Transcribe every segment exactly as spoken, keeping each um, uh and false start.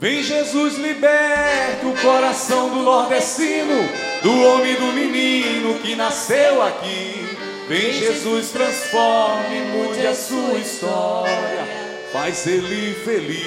Vem Jesus, liberta o coração do nordestino, do homem e do menino que nasceu aqui. Vem Jesus, transforme, mude a sua história, faz ele feliz.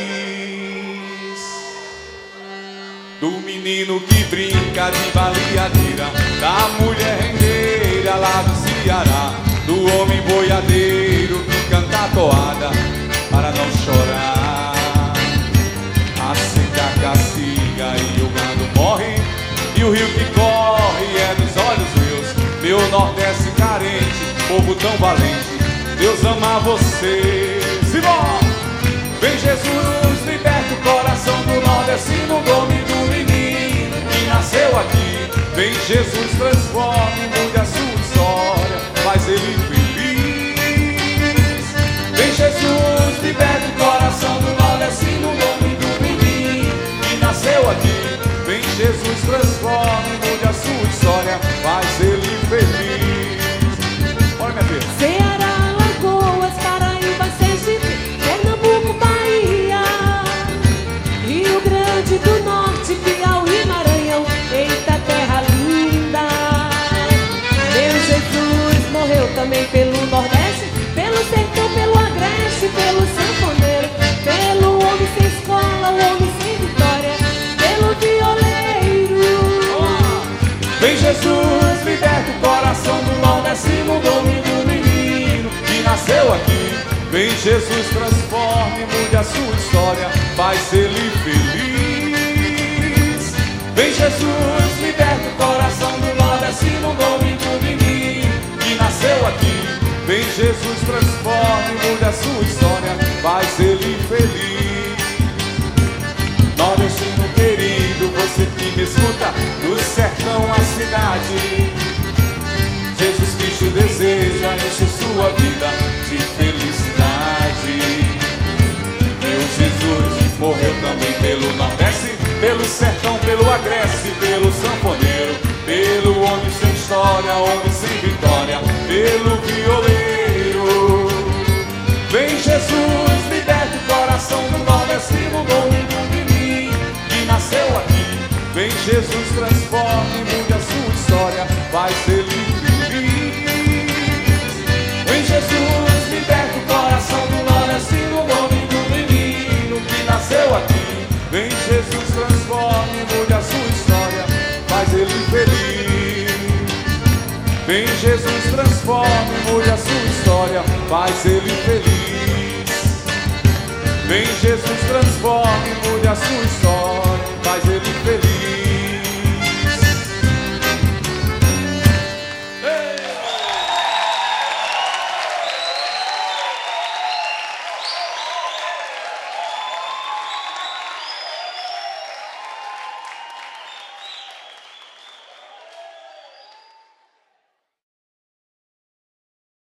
Do menino que brinca de baleadeira, da mulher rendeira lá do Ceará, do homem boiadeiro que canta toada para não chorar. A seca castiga e o gado morre, e o rio que corre é dos olhos meus. Meu Nordeste carente, povo tão valente, Deus ama você. Simão! Vem Jesus, liberta o coração do nordestino, do homem e do menino que nasceu aqui. Vem Jesus, transforme, mude a sua história, faz ele feliz. Vem Jesus, liberta o coração do nordestino, do homem e do menino que nasceu aqui. Vem Jesus, transforme, mude a sua história, faz ele feliz. Olha, minha filha. Ceará, Alagoas, Paraíba, Sergipe, Pernambuco, Bahia, Rio Grande do Norte, Piauí, Maranhão, eita terra linda. Meu Jesus morreu também pelo Nordeste, pelo sertão, pelo agreste, pelo sanfoneiro, pelo homem sem escola, o homem sem vitória, pelo violeiro. Vem Jesus, liberta o coração do nordestino, do homem e do menino que nasceu aqui. Vem Jesus, transforme, mude a sua história, faz ele feliz. Vem Jesus, liberta o coração do nordestino, do homem e do menino que nasceu aqui. Vem Jesus, transforme, mude a sua história, faz ele feliz. Nordestino querido, você que me escuta, do sertão à cidade, Jesus Cristo deseja encher sua vida de felicidade. Meu Jesus morreu também pelo Nordeste, pelo sertão, pelo agreste, pelo sanfoneiro, pelo homem sem história, homem sem vitória, pelo violeiro. Vem Jesus, liberta o coração do nordestino, do homem e do menino que nasceu aqui. Vem Jesus, transforme, mude a sua história, faz ele feliz. Vem Jesus, liberta o coração do nordestino, do homem e do menino que nasceu aqui. Vem Jesus, transforme, mude a sua história, faz ele feliz. Vem Jesus, transforme, mude a sua história, faz ele feliz. Vem Jesus, transforme, mude a sua história, faz ele feliz.